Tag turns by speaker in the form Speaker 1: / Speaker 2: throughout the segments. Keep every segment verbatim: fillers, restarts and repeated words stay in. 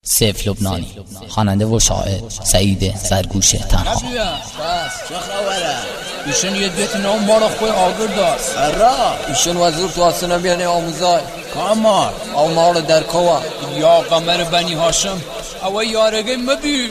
Speaker 1: سیف لبنانی، خواننده و شاعر سعید زرگوش تنها.
Speaker 2: بس چه خبره؟ ایشون یه دیت نام ما رو خوی آگر داشت.
Speaker 3: را ایشون وزیر تو آسنا بیانه آموزای
Speaker 2: کامار
Speaker 3: آمار در کوا
Speaker 2: یا قمر بنی هاشم او یارگه مبی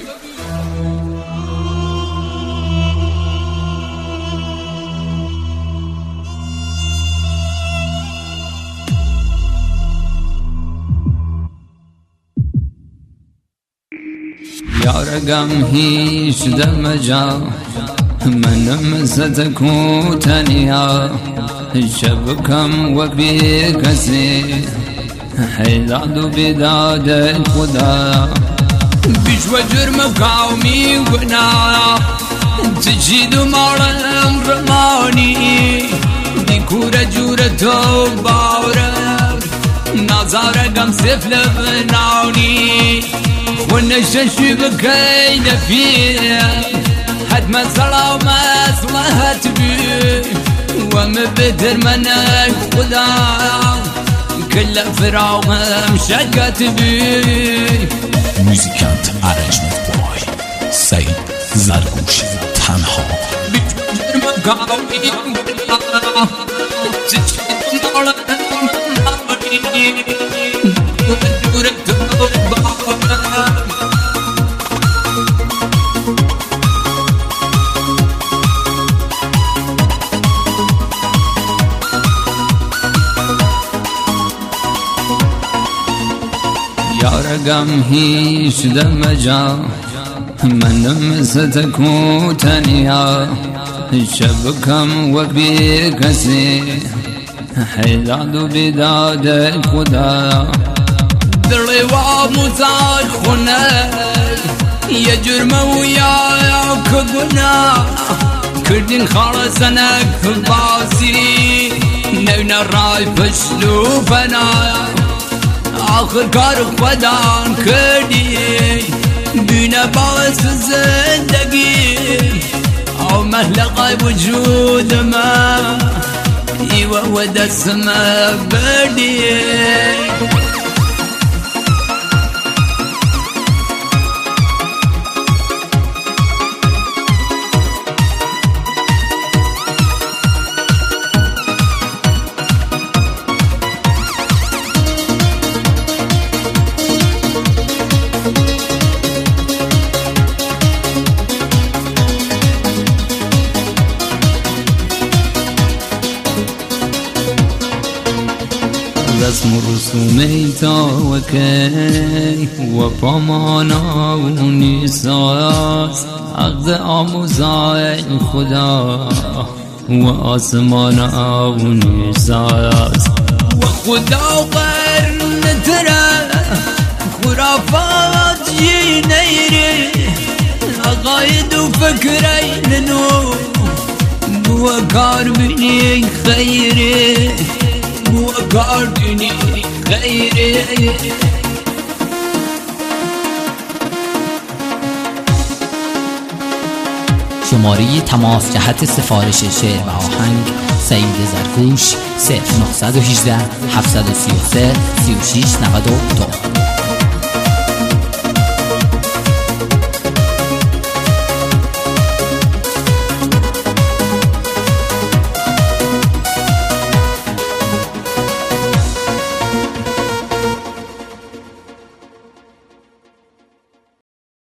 Speaker 4: یارگم هیچ دم جا منم ستکو تنیا شبکم و بی کسی حیداد و بیداد خدا
Speaker 2: بیش و جرم قومی گنا تجید و مارم رمانی دیکور جور تو بارم نظارگم سیف لبنانی ونششي بكيد فيه حد ما صلاة ومصلحة بيه ومبدر منك خدا كل فراغ مشقت بيه.
Speaker 1: موزیکانت ارنجمنت بای سعید زرگوش تنها.
Speaker 4: یارگم هیچ دم جا منم ستکو تنیا شبکم و بی کسی حیداد و بیداد خدا
Speaker 2: دلی و موزار خونه یه جرم و یا کگنا کردین خالصنک باسی نونا رای پشلو فنا آخر کار خودان کردی بینه باعث زندگی او محلقه وجود ما ایوه و دست ما بردی.
Speaker 4: رسم و رسوم ایتا و کی و پامانا و نیساز عقد آموزای خدا و آسمانا و نیساز
Speaker 2: و خدا قرن تره خرافات جی نیره عقاید و فکرین نو بو کار بینی خیره بو کار بینی خیره.
Speaker 1: شماره تماس جهت سفارش شعر و آهنگ سعید زرگوش صفر نه یک هشت هفت سه سه سی و شش نود و دو.